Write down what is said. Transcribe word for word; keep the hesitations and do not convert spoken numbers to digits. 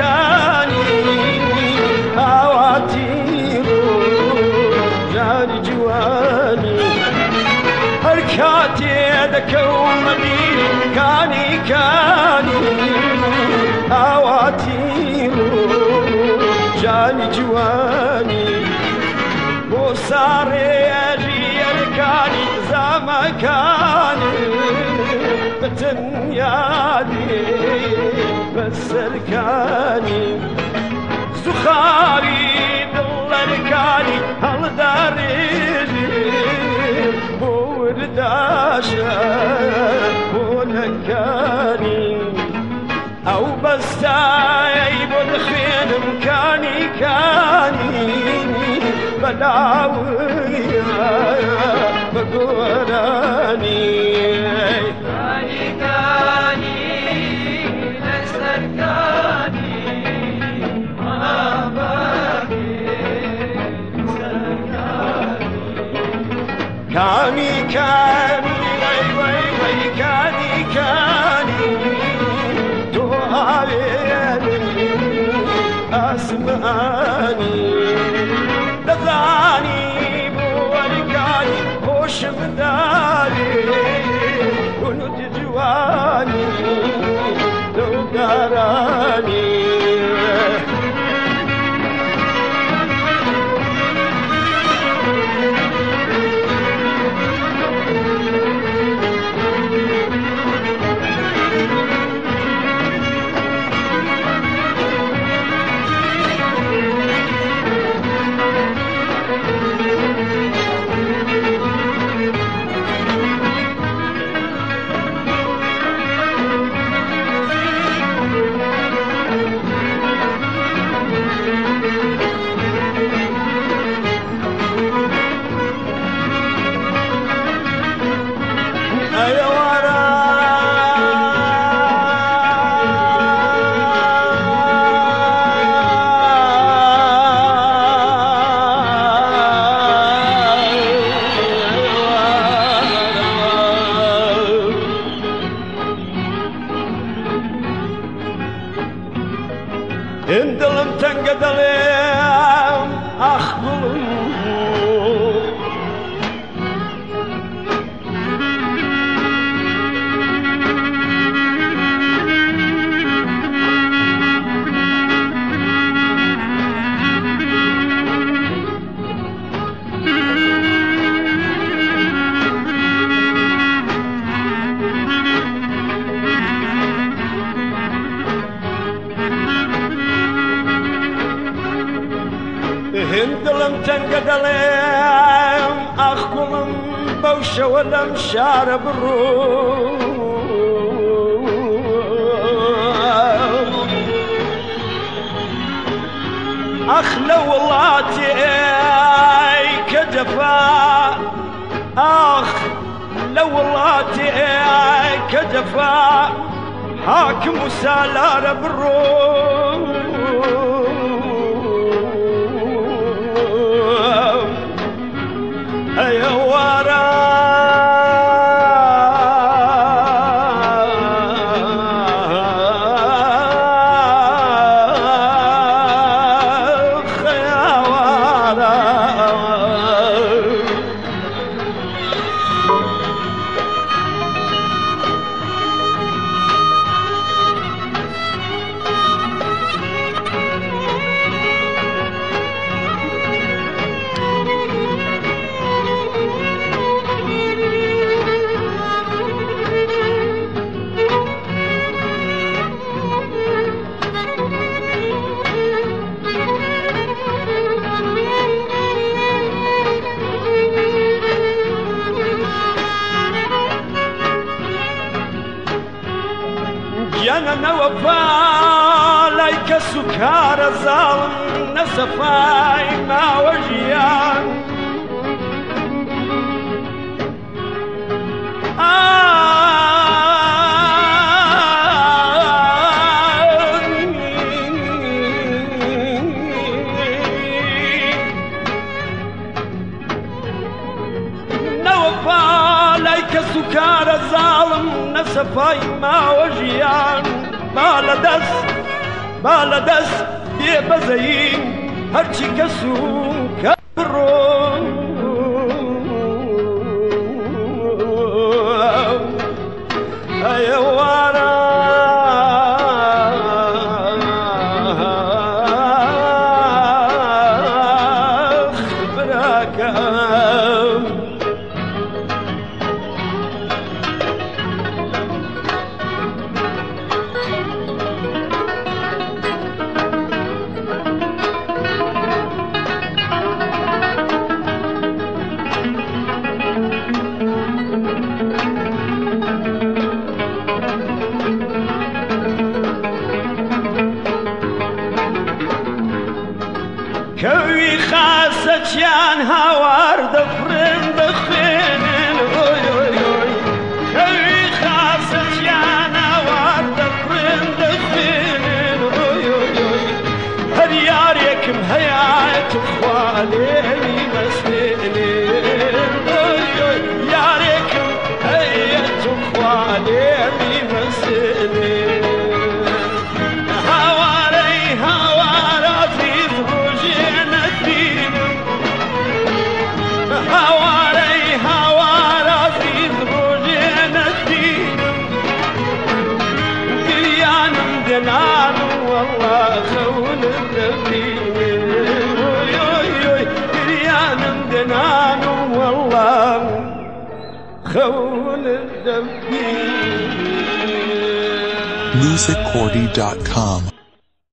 كاني هواتي جاني جواني هركاتي دكو مديني كاني كاني هواتي جاني جواني بو صاري ريالكاني زمكاني بتنيادي بسركاني زخاري دلركاني هل داريجي بورداشا بولكاني او بستاي بالخير مكاني كاني بلاوي بقوراني كاني كاني لسر كاني أنا باقي كاني كاني وي وي وي كاني كاني دعالي أسمعني لذاني بوركاني هوش بدالي ونت جواني لو قراني اندلم تنقدلم اخبلم هندلم تنقدلم اخكم بوشة ولم شارب الروح اخ لو والله كجفا اخ لو والله كجفا حاكم سالار بالروح يا ورا جانا نوفى ليك سكار الظالم نسفاي ما وجيان نوفى ليك سكار الظالم نسفاي ما وجيان بالدس با لە دەست بێ بەزەین هەرچی کەس و کە بڕۆن ئەیەوارە براکەم کەوی خاسەچیان هاوار دەفرن دەخوێنن کەوی خاسەچیان هاوار دەفرن دەخوێنن هەر یارێکم هەیەت خوا لێمی مەسێنێن یارێکم هەیەت خوا لێمی مەسێنێن والله خون الدفين بريانم دنان والله خون الدفين music cordy dot com